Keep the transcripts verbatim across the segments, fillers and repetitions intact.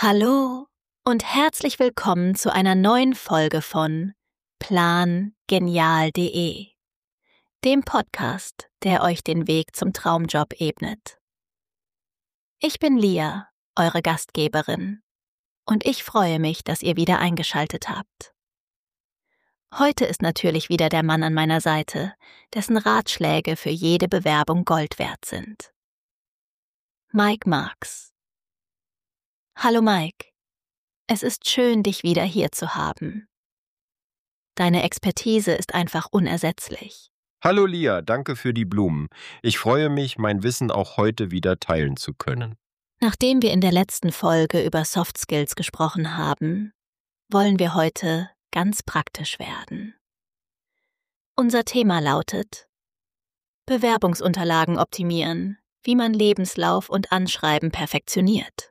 Hallo und herzlich willkommen zu einer neuen Folge von plan genial punkt de, dem Podcast, der euch den Weg zum Traumjob ebnet. Ich bin Lia, eure Gastgeberin, und ich freue mich, dass ihr wieder eingeschaltet habt. Heute ist natürlich wieder der Mann an meiner Seite, dessen Ratschläge für jede Bewerbung Gold wert sind. Mike Marks. Hallo Mike, es ist schön, dich wieder hier zu haben. Deine Expertise ist einfach unersetzlich. Hallo Lia, danke für die Blumen. Ich freue mich, mein Wissen auch heute wieder teilen zu können. Nachdem wir in der letzten Folge über Soft Skills gesprochen haben, wollen wir heute ganz praktisch werden. Unser Thema lautet: Bewerbungsunterlagen optimieren, wie man Lebenslauf und Anschreiben perfektioniert.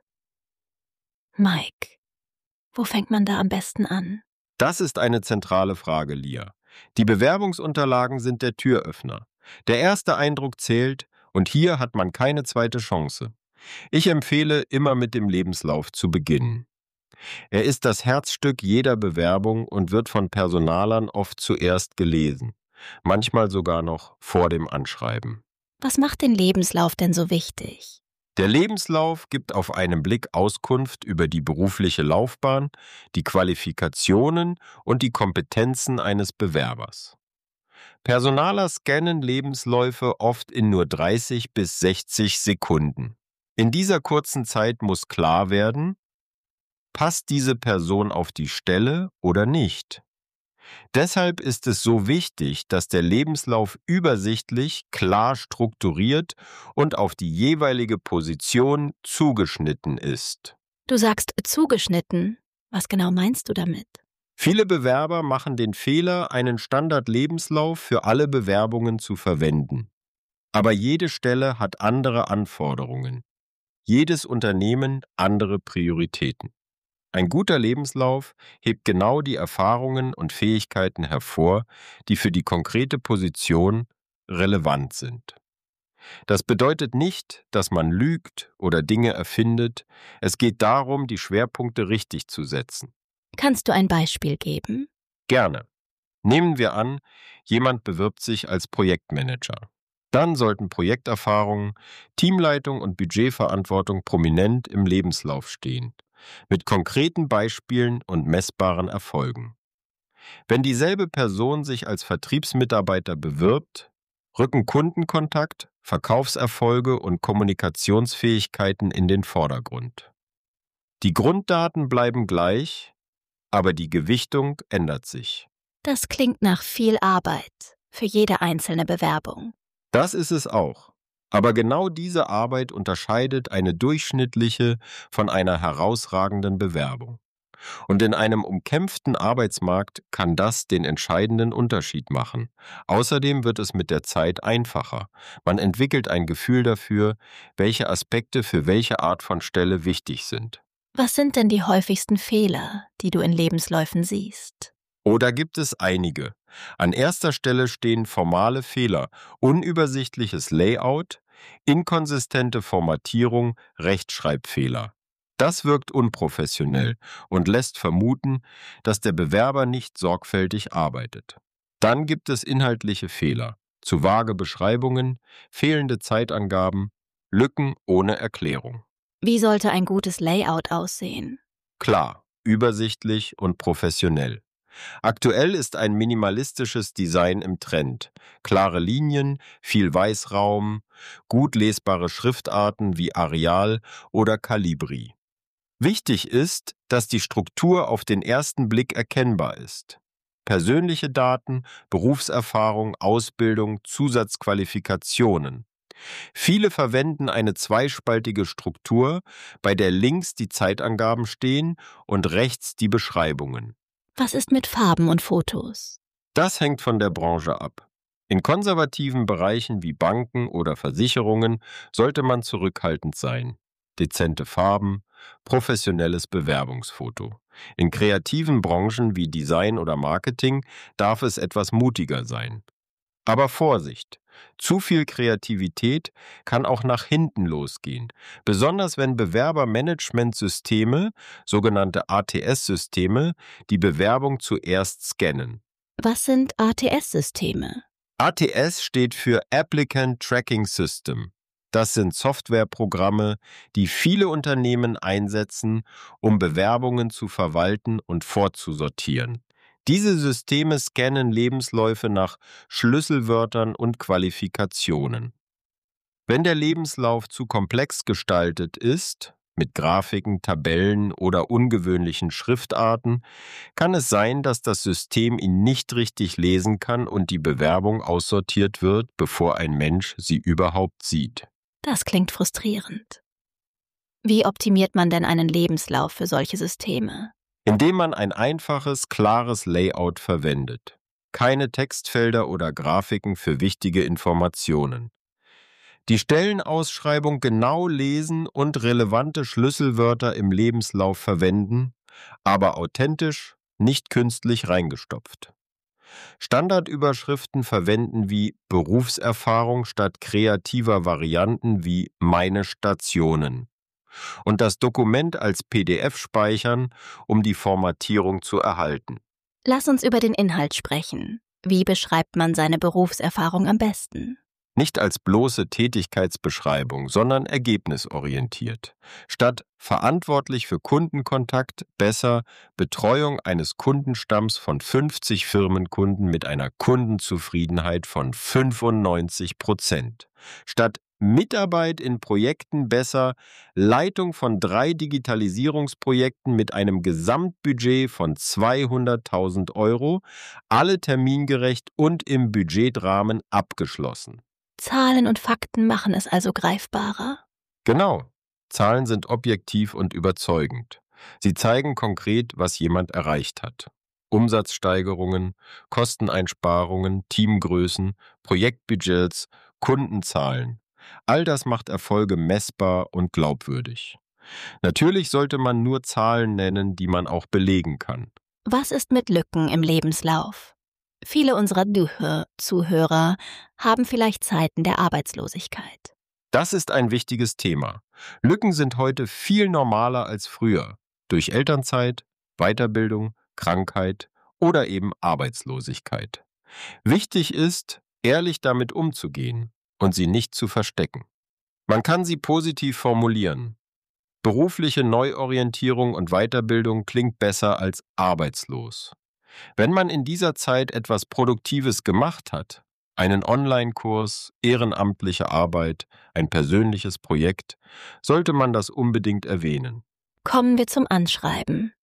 Mike, wo fängt man da am besten an? Das ist eine zentrale Frage, Lia. Die Bewerbungsunterlagen sind der Türöffner. Der erste Eindruck zählt und hier hat man keine zweite Chance. Ich empfehle, immer mit dem Lebenslauf zu beginnen. Er ist das Herzstück jeder Bewerbung und wird von Personalern oft zuerst gelesen, manchmal sogar noch vor dem Anschreiben. Was macht den Lebenslauf denn so wichtig? Der Lebenslauf gibt auf einen Blick Auskunft über die berufliche Laufbahn, die Qualifikationen und die Kompetenzen eines Bewerbers. Personaler scannen Lebensläufe oft in nur dreißig bis sechzig Sekunden. In dieser kurzen Zeit muss klar werden, passt diese Person auf die Stelle oder nicht. Deshalb ist es so wichtig, dass der Lebenslauf übersichtlich, klar strukturiert und auf die jeweilige Position zugeschnitten ist. Du sagst zugeschnitten. Was genau meinst du damit? Viele Bewerber machen den Fehler, einen Standard-Lebenslauf für alle Bewerbungen zu verwenden. Aber jede Stelle hat andere Anforderungen. Jedes Unternehmen andere Prioritäten. Ein guter Lebenslauf hebt genau die Erfahrungen und Fähigkeiten hervor, die für die konkrete Position relevant sind. Das bedeutet nicht, dass man lügt oder Dinge erfindet. Es geht darum, die Schwerpunkte richtig zu setzen. Kannst du ein Beispiel geben? Gerne. Nehmen wir an, jemand bewirbt sich als Projektmanager. Dann sollten Projekterfahrung, Teamleitung und Budgetverantwortung prominent im Lebenslauf stehen, mit konkreten Beispielen und messbaren Erfolgen. Wenn dieselbe Person sich als Vertriebsmitarbeiter bewirbt, rücken Kundenkontakt, Verkaufserfolge und Kommunikationsfähigkeiten in den Vordergrund. Die Grunddaten bleiben gleich, aber die Gewichtung ändert sich. Das klingt nach viel Arbeit für jede einzelne Bewerbung. Das ist es auch. Aber genau diese Arbeit unterscheidet eine durchschnittliche von einer herausragenden Bewerbung. Und in einem umkämpften Arbeitsmarkt kann das den entscheidenden Unterschied machen. Außerdem wird es mit der Zeit einfacher. Man entwickelt ein Gefühl dafür, welche Aspekte für welche Art von Stelle wichtig sind. Was sind denn die häufigsten Fehler, die du in Lebensläufen siehst? Oh, da gibt es einige. An erster Stelle stehen formale Fehler, unübersichtliches Layout, inkonsistente Formatierung, Rechtschreibfehler. Das wirkt unprofessionell und lässt vermuten, dass der Bewerber nicht sorgfältig arbeitet. Dann gibt es inhaltliche Fehler, zu vage Beschreibungen, fehlende Zeitangaben, Lücken ohne Erklärung. Wie sollte ein gutes Layout aussehen? Klar, übersichtlich und professionell. Aktuell ist ein minimalistisches Design im Trend. Klare Linien, viel Weißraum, gut lesbare Schriftarten wie Arial oder Calibri. Wichtig ist, dass die Struktur auf den ersten Blick erkennbar ist. Persönliche Daten, Berufserfahrung, Ausbildung, Zusatzqualifikationen. Viele verwenden eine zweispaltige Struktur, bei der links die Zeitangaben stehen und rechts die Beschreibungen. Was ist mit Farben und Fotos? Das hängt von der Branche ab. In konservativen Bereichen wie Banken oder Versicherungen sollte man zurückhaltend sein. Dezente Farben, professionelles Bewerbungsfoto. In kreativen Branchen wie Design oder Marketing darf es etwas mutiger sein. Aber Vorsicht! Zu viel Kreativität kann auch nach hinten losgehen, besonders wenn Bewerbermanagementsysteme, sogenannte A T S-Systeme, die Bewerbung zuerst scannen. Was sind A T S-Systeme? A T S steht für Applicant Tracking System. Das sind Softwareprogramme, die viele Unternehmen einsetzen, um Bewerbungen zu verwalten und vorzusortieren. Diese Systeme scannen Lebensläufe nach Schlüsselwörtern und Qualifikationen. Wenn der Lebenslauf zu komplex gestaltet ist, mit Grafiken, Tabellen oder ungewöhnlichen Schriftarten, kann es sein, dass das System ihn nicht richtig lesen kann und die Bewerbung aussortiert wird, bevor ein Mensch sie überhaupt sieht. Das klingt frustrierend. Wie optimiert man denn einen Lebenslauf für solche Systeme? Indem man ein einfaches, klares Layout verwendet. Keine Textfelder oder Grafiken für wichtige Informationen. Die Stellenausschreibung genau lesen und relevante Schlüsselwörter im Lebenslauf verwenden, aber authentisch, nicht künstlich reingestopft. Standardüberschriften verwenden wie Berufserfahrung statt kreativer Varianten wie meine Stationen. Und das Dokument als P D F speichern, um die Formatierung zu erhalten. Lass uns über den Inhalt sprechen. Wie beschreibt man seine Berufserfahrung am besten? Nicht als bloße Tätigkeitsbeschreibung, sondern ergebnisorientiert. Statt verantwortlich für Kundenkontakt besser Betreuung eines Kundenstamms von fünfzig Firmenkunden mit einer Kundenzufriedenheit von fünfundneunzig Prozent. Statt Mitarbeit in Projekten besser Leitung von drei Digitalisierungsprojekten mit einem Gesamtbudget von zweihunderttausend Euro, alle termingerecht und im Budgetrahmen abgeschlossen. Zahlen und Fakten machen es also greifbarer. Genau. Zahlen sind objektiv und überzeugend. Sie zeigen konkret, was jemand erreicht hat. Umsatzsteigerungen, Kosteneinsparungen, Teamgrößen, Projektbudgets, Kundenzahlen. All das macht Erfolge messbar und glaubwürdig. Natürlich sollte man nur Zahlen nennen, die man auch belegen kann. Was ist mit Lücken im Lebenslauf? Viele unserer Zuhörer haben vielleicht Zeiten der Arbeitslosigkeit. Das ist ein wichtiges Thema. Lücken sind heute viel normaler als früher. Durch Elternzeit, Weiterbildung, Krankheit oder eben Arbeitslosigkeit. Wichtig ist, ehrlich damit umzugehen und sie nicht zu verstecken. Man kann sie positiv formulieren. Berufliche Neuorientierung und Weiterbildung klingt besser als arbeitslos. Wenn man in dieser Zeit etwas Produktives gemacht hat, einen Online-Kurs, ehrenamtliche Arbeit, ein persönliches Projekt, sollte man das unbedingt erwähnen. Kommen wir zum Anschreiben.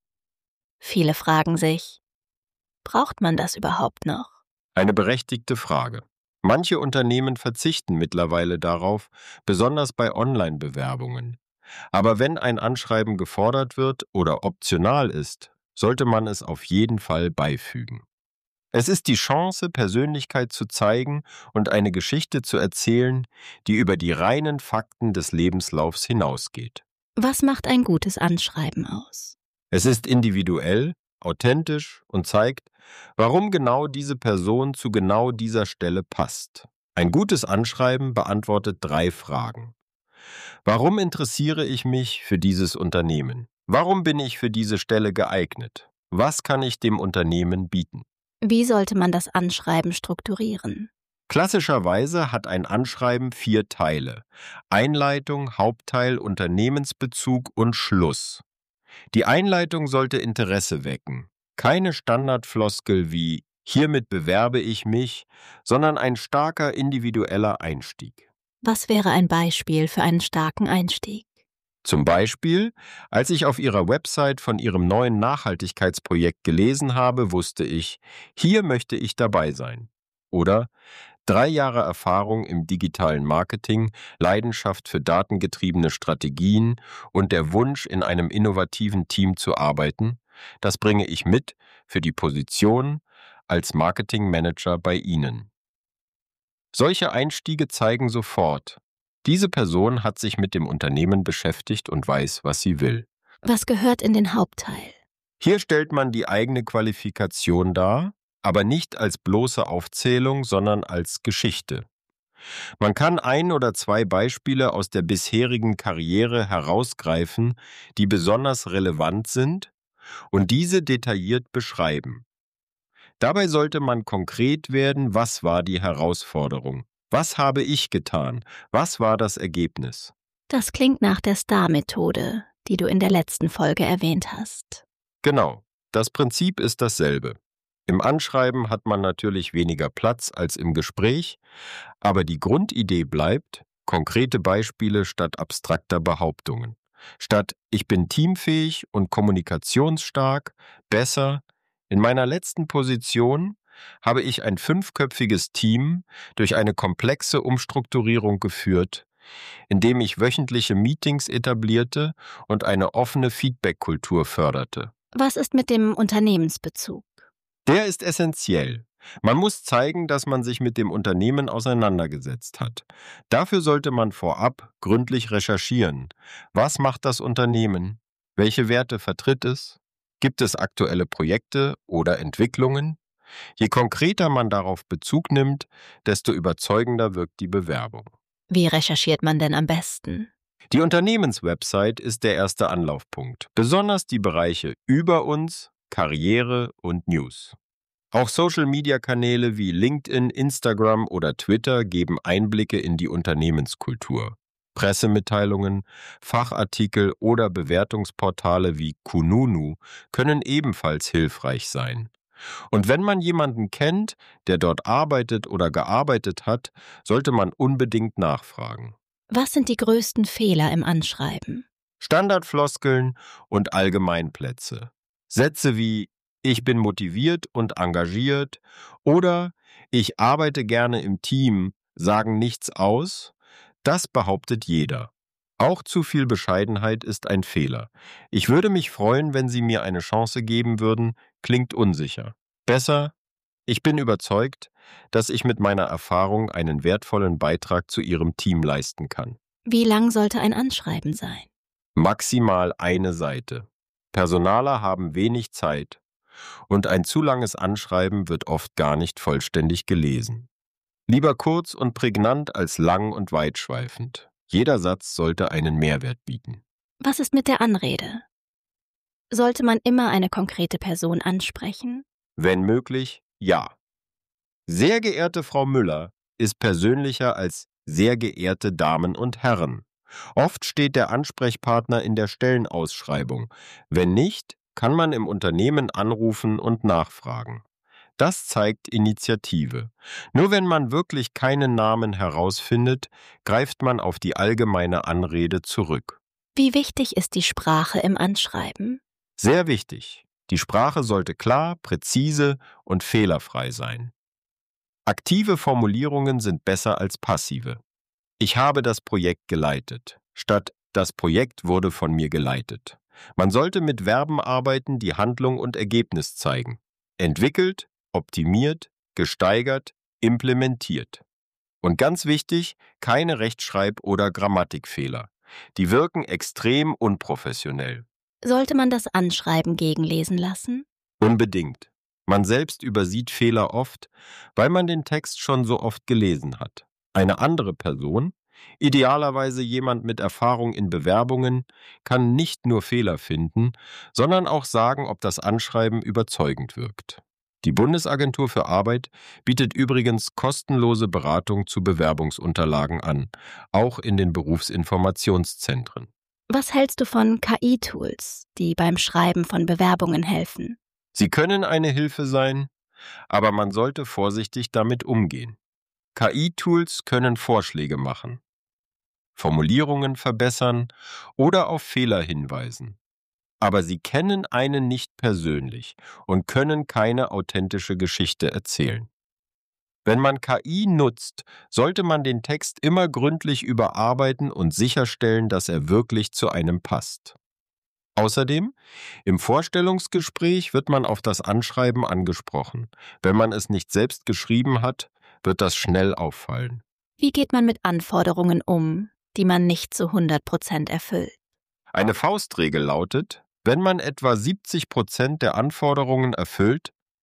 Viele fragen sich, braucht man das überhaupt noch? Eine berechtigte Frage. Manche Unternehmen verzichten mittlerweile darauf, besonders bei Online-Bewerbungen. Aber wenn ein Anschreiben gefordert wird oder optional ist, sollte man es auf jeden Fall beifügen. Es ist die Chance, Persönlichkeit zu zeigen und eine Geschichte zu erzählen, die über die reinen Fakten des Lebenslaufs hinausgeht. Was macht ein gutes Anschreiben aus? Es ist individuell, authentisch und zeigt, warum genau diese Person zu genau dieser Stelle passt. Ein gutes Anschreiben beantwortet drei Fragen. Warum interessiere ich mich für dieses Unternehmen? Warum bin ich für diese Stelle geeignet? Was kann ich dem Unternehmen bieten? Wie sollte man das Anschreiben strukturieren? Klassischerweise hat ein Anschreiben vier Teile: Einleitung, Hauptteil, Unternehmensbezug und Schluss. Die Einleitung sollte Interesse wecken. Keine Standardfloskel wie „Hiermit bewerbe ich mich“, sondern ein starker individueller Einstieg. Was wäre ein Beispiel für einen starken Einstieg? Zum Beispiel, als ich auf Ihrer Website von Ihrem neuen Nachhaltigkeitsprojekt gelesen habe, wusste ich, hier möchte ich dabei sein. Oder drei Jahre Erfahrung im digitalen Marketing, Leidenschaft für datengetriebene Strategien und der Wunsch, in einem innovativen Team zu arbeiten, das bringe ich mit für die Position als Marketingmanager bei Ihnen. Solche Einstiege zeigen sofort, diese Person hat sich mit dem Unternehmen beschäftigt und weiß, was sie will. Was gehört in den Hauptteil? Hier stellt man die eigene Qualifikation dar, aber nicht als bloße Aufzählung, sondern als Geschichte. Man kann ein oder zwei Beispiele aus der bisherigen Karriere herausgreifen, die besonders relevant sind, und diese detailliert beschreiben. Dabei sollte man konkret werden, was war die Herausforderung? Was habe ich getan? Was war das Ergebnis? Das klingt nach der Star-Methode, die du in der letzten Folge erwähnt hast. Genau, das Prinzip ist dasselbe. Im Anschreiben hat man natürlich weniger Platz als im Gespräch, aber die Grundidee bleibt: konkrete Beispiele statt abstrakter Behauptungen. Statt „ich bin teamfähig und kommunikationsstark“ besser: „In meiner letzten Position habe ich ein fünfköpfiges Team durch eine komplexe Umstrukturierung geführt, indem ich wöchentliche Meetings etablierte und eine offene Feedback-Kultur förderte.“ Was ist mit dem Unternehmensbezug? Der ist essentiell. Man muss zeigen, dass man sich mit dem Unternehmen auseinandergesetzt hat. Dafür sollte man vorab gründlich recherchieren. Was macht das Unternehmen? Welche Werte vertritt es? Gibt es aktuelle Projekte oder Entwicklungen? Je konkreter man darauf Bezug nimmt, desto überzeugender wirkt die Bewerbung. Wie recherchiert man denn am besten? Die Unternehmenswebsite ist der erste Anlaufpunkt, besonders die Bereiche über uns, Karriere und News. Auch Social-Media-Kanäle wie LinkedIn, Instagram oder Twitter geben Einblicke in die Unternehmenskultur. Pressemitteilungen, Fachartikel oder Bewertungsportale wie Kununu können ebenfalls hilfreich sein. Und wenn man jemanden kennt, der dort arbeitet oder gearbeitet hat, sollte man unbedingt nachfragen. Was sind die größten Fehler im Anschreiben? Standardfloskeln und Allgemeinplätze. Sätze wie „ich bin motiviert und engagiert“ oder „ich arbeite gerne im Team“ sagen nichts aus. Das behauptet jeder. Auch zu viel Bescheidenheit ist ein Fehler. „Ich würde mich freuen, wenn Sie mir eine Chance geben würden“ klingt unsicher. Besser: „Ich bin überzeugt, dass ich mit meiner Erfahrung einen wertvollen Beitrag zu Ihrem Team leisten kann.“ Wie lang sollte ein Anschreiben sein? Maximal eine Seite. Personaler haben wenig Zeit und ein zu langes Anschreiben wird oft gar nicht vollständig gelesen. Lieber kurz und prägnant als lang und weitschweifend. Jeder Satz sollte einen Mehrwert bieten. Was ist mit der Anrede? Sollte man immer eine konkrete Person ansprechen? Wenn möglich, ja. Sehr geehrte Frau Müller ist persönlicher als sehr geehrte Damen und Herren. Oft steht der Ansprechpartner in der Stellenausschreibung. Wenn nicht, kann man im Unternehmen anrufen und nachfragen. Das zeigt Initiative. Nur wenn man wirklich keinen Namen herausfindet, greift man auf die allgemeine Anrede zurück. Wie wichtig ist die Sprache im Anschreiben? Sehr wichtig. Die Sprache sollte klar, präzise und fehlerfrei sein. Aktive Formulierungen sind besser als passive. „Ich habe das Projekt geleitet“ statt „das Projekt wurde von mir geleitet“. Man sollte mit Verben arbeiten, die Handlung und Ergebnis zeigen. Entwickelt, optimiert, gesteigert, implementiert. Und ganz wichtig, keine Rechtschreib- oder Grammatikfehler. Die wirken extrem unprofessionell. Sollte man das Anschreiben gegenlesen lassen? Unbedingt. Man selbst übersieht Fehler oft, weil man den Text schon so oft gelesen hat. Eine andere Person, idealerweise jemand mit Erfahrung in Bewerbungen, kann nicht nur Fehler finden, sondern auch sagen, ob das Anschreiben überzeugend wirkt. Die Bundesagentur für Arbeit bietet übrigens kostenlose Beratung zu Bewerbungsunterlagen an, auch in den Berufsinformationszentren. Was hältst du von K I-Tools, die beim Schreiben von Bewerbungen helfen? Sie können eine Hilfe sein, aber man sollte vorsichtig damit umgehen. K I-Tools können Vorschläge machen, Formulierungen verbessern oder auf Fehler hinweisen. Aber sie kennen einen nicht persönlich und können keine authentische Geschichte erzählen. Wenn man K I nutzt, sollte man den Text immer gründlich überarbeiten und sicherstellen, dass er wirklich zu einem passt. Außerdem, im Vorstellungsgespräch wird man auf das Anschreiben angesprochen. Wenn man es nicht selbst geschrieben hat, wird das schnell auffallen. Wie geht man mit Anforderungen um, die man nicht zu hundert Prozent erfüllt? Eine Faustregel lautet: Wenn man etwa siebzig Prozent der Anforderungen erfüllt,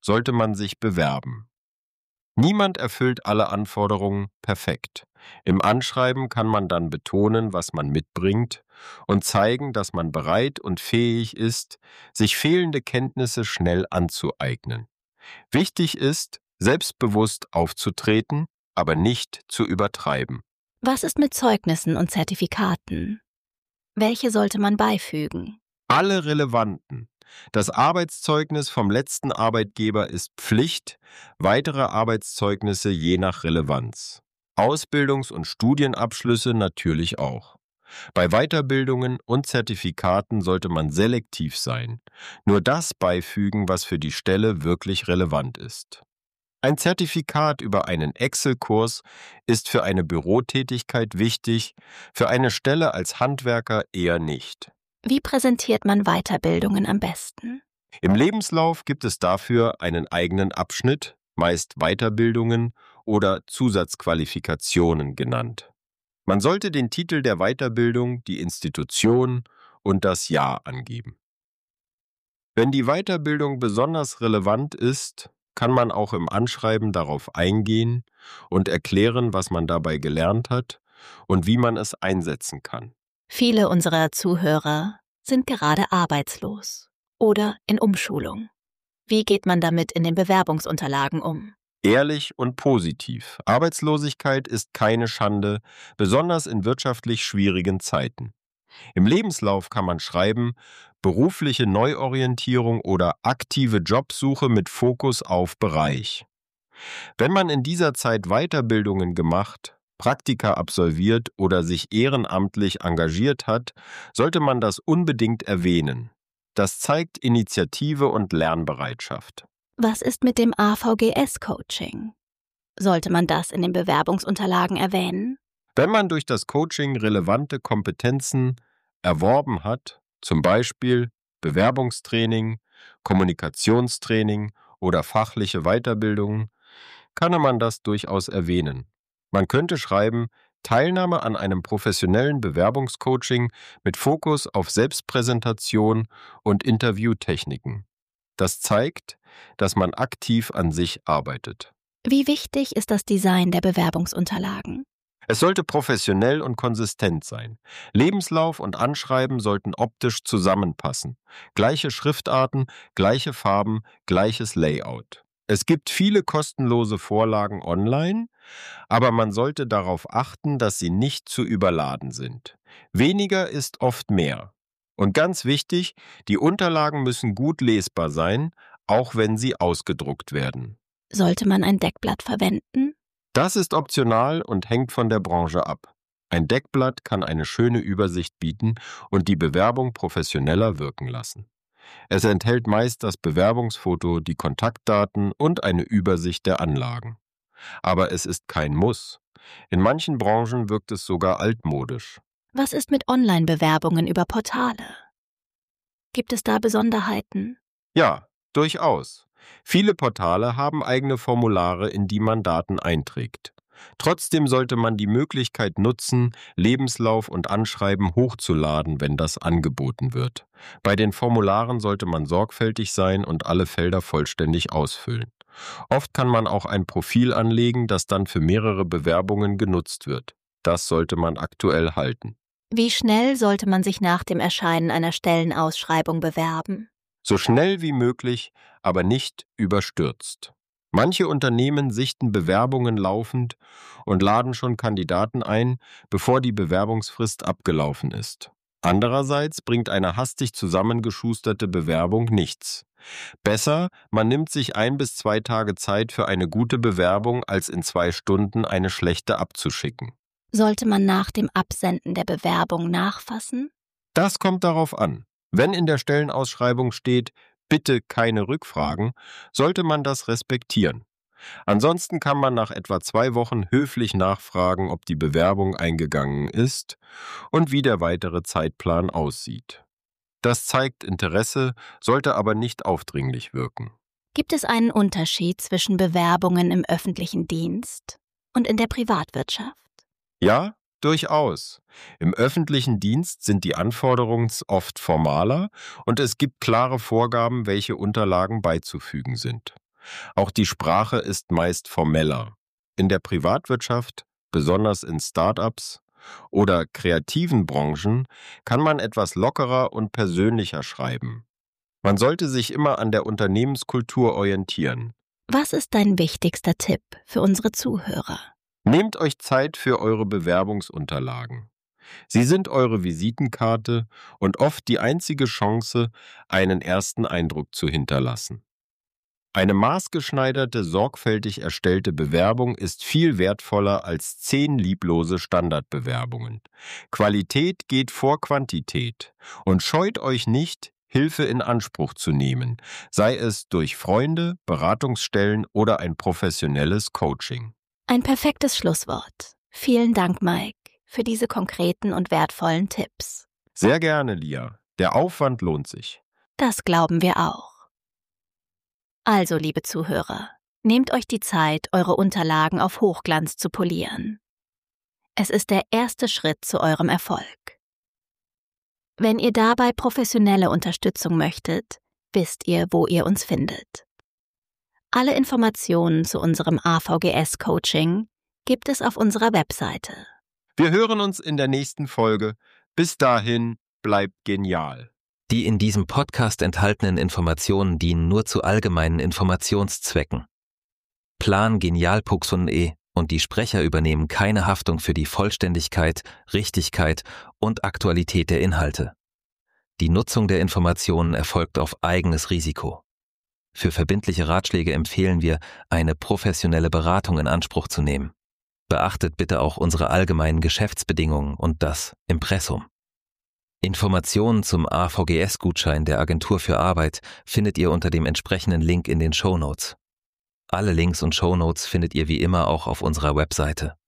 sollte man sich bewerben. Niemand erfüllt alle Anforderungen perfekt. Im Anschreiben kann man dann betonen, was man mitbringt und zeigen, dass man bereit und fähig ist, sich fehlende Kenntnisse schnell anzueignen. Wichtig ist, selbstbewusst aufzutreten, aber nicht zu übertreiben. Was ist mit Zeugnissen und Zertifikaten? Welche sollte man beifügen? Alle relevanten. Das Arbeitszeugnis vom letzten Arbeitgeber ist Pflicht, weitere Arbeitszeugnisse je nach Relevanz. Ausbildungs- und Studienabschlüsse natürlich auch. Bei Weiterbildungen und Zertifikaten sollte man selektiv sein, nur das beifügen, was für die Stelle wirklich relevant ist. Ein Zertifikat über einen Excel-Kurs ist für eine Bürotätigkeit wichtig, für eine Stelle als Handwerker eher nicht. Wie präsentiert man Weiterbildungen am besten? Im Lebenslauf gibt es dafür einen eigenen Abschnitt, meist Weiterbildungen oder Zusatzqualifikationen genannt. Man sollte den Titel der Weiterbildung, die Institution und das Jahr angeben. Wenn die Weiterbildung besonders relevant ist, kann man auch im Anschreiben darauf eingehen und erklären, was man dabei gelernt hat und wie man es einsetzen kann. Viele unserer Zuhörer sind gerade arbeitslos oder in Umschulung. Wie geht man damit in den Bewerbungsunterlagen um? Ehrlich und positiv. Arbeitslosigkeit ist keine Schande, besonders in wirtschaftlich schwierigen Zeiten. Im Lebenslauf kann man schreiben, berufliche Neuorientierung oder aktive Jobsuche mit Fokus auf Bereich. Wenn man in dieser Zeit Weiterbildungen gemacht, Praktika absolviert oder sich ehrenamtlich engagiert hat, sollte man das unbedingt erwähnen. Das zeigt Initiative und Lernbereitschaft. Was ist mit dem A V G S-Coaching? Sollte man das in den Bewerbungsunterlagen erwähnen? Wenn man durch das Coaching relevante Kompetenzen erworben hat, zum Beispiel Bewerbungstraining, Kommunikationstraining oder fachliche Weiterbildungen, kann man das durchaus erwähnen. Man könnte schreiben, Teilnahme an einem professionellen Bewerbungscoaching mit Fokus auf Selbstpräsentation und Interviewtechniken. Das zeigt, dass man aktiv an sich arbeitet. Wie wichtig ist das Design der Bewerbungsunterlagen? Es sollte professionell und konsistent sein. Lebenslauf und Anschreiben sollten optisch zusammenpassen. Gleiche Schriftarten, gleiche Farben, gleiches Layout. Es gibt viele kostenlose Vorlagen online, aber man sollte darauf achten, dass sie nicht zu überladen sind. Weniger ist oft mehr. Und ganz wichtig, die Unterlagen müssen gut lesbar sein, auch wenn sie ausgedruckt werden. Sollte man ein Deckblatt verwenden? Das ist optional und hängt von der Branche ab. Ein Deckblatt kann eine schöne Übersicht bieten und die Bewerbung professioneller wirken lassen. Es enthält meist das Bewerbungsfoto, die Kontaktdaten und eine Übersicht der Anlagen. Aber es ist kein Muss. In manchen Branchen wirkt es sogar altmodisch. Was ist mit Online-Bewerbungen über Portale? Gibt es da Besonderheiten? Ja, durchaus. Viele Portale haben eigene Formulare, in die man Daten einträgt. Trotzdem sollte man die Möglichkeit nutzen, Lebenslauf und Anschreiben hochzuladen, wenn das angeboten wird. Bei den Formularen sollte man sorgfältig sein und alle Felder vollständig ausfüllen. Oft kann man auch ein Profil anlegen, das dann für mehrere Bewerbungen genutzt wird. Das sollte man aktuell halten. Wie schnell sollte man sich nach dem Erscheinen einer Stellenausschreibung bewerben? So schnell wie möglich, aber nicht überstürzt. Manche Unternehmen sichten Bewerbungen laufend und laden schon Kandidaten ein, bevor die Bewerbungsfrist abgelaufen ist. Andererseits bringt eine hastig zusammengeschusterte Bewerbung nichts. Besser, man nimmt sich ein bis zwei Tage Zeit für eine gute Bewerbung, als in zwei Stunden eine schlechte abzuschicken. Sollte man nach dem Absenden der Bewerbung nachfassen? Das kommt darauf an. Wenn in der Stellenausschreibung steht, bitte keine Rückfragen, sollte man das respektieren. Ansonsten kann man nach etwa zwei Wochen höflich nachfragen, ob die Bewerbung eingegangen ist und wie der weitere Zeitplan aussieht. Das zeigt Interesse, sollte aber nicht aufdringlich wirken. Gibt es einen Unterschied zwischen Bewerbungen im öffentlichen Dienst und in der Privatwirtschaft? Ja, durchaus. Im öffentlichen Dienst sind die Anforderungen oft formaler und es gibt klare Vorgaben, welche Unterlagen beizufügen sind. Auch die Sprache ist meist formeller. In der Privatwirtschaft, besonders in Start-ups oder kreativen Branchen, kann man etwas lockerer und persönlicher schreiben. Man sollte sich immer an der Unternehmenskultur orientieren. Was ist dein wichtigster Tipp für unsere Zuhörer? Nehmt euch Zeit für eure Bewerbungsunterlagen. Sie sind eure Visitenkarte und oft die einzige Chance, einen ersten Eindruck zu hinterlassen. Eine maßgeschneiderte, sorgfältig erstellte Bewerbung ist viel wertvoller als zehn lieblose Standardbewerbungen. Qualität geht vor Quantität und scheut euch nicht, Hilfe in Anspruch zu nehmen, sei es durch Freunde, Beratungsstellen oder ein professionelles Coaching. Ein perfektes Schlusswort. Vielen Dank, Mike, für diese konkreten und wertvollen Tipps. Sehr gerne, Lia. Der Aufwand lohnt sich. Das glauben wir auch. Also, liebe Zuhörer, nehmt euch die Zeit, eure Unterlagen auf Hochglanz zu polieren. Es ist der erste Schritt zu eurem Erfolg. Wenn ihr dabei professionelle Unterstützung möchtet, wisst ihr, wo ihr uns findet. Alle Informationen zu unserem A V G S-Coaching gibt es auf unserer Webseite. Wir hören uns in der nächsten Folge. Bis dahin, bleibt genial. Die in diesem Podcast enthaltenen Informationen dienen nur zu allgemeinen Informationszwecken. Plan Genial.E und die Sprecher übernehmen keine Haftung für die Vollständigkeit, Richtigkeit und Aktualität der Inhalte. Die Nutzung der Informationen erfolgt auf eigenes Risiko. Für verbindliche Ratschläge empfehlen wir, eine professionelle Beratung in Anspruch zu nehmen. Beachtet bitte auch unsere allgemeinen Geschäftsbedingungen und das Impressum. Informationen zum A V G S-Gutschein der Agentur für Arbeit findet ihr unter dem entsprechenden Link in den Shownotes. Alle Links und Shownotes findet ihr wie immer auch auf unserer Webseite.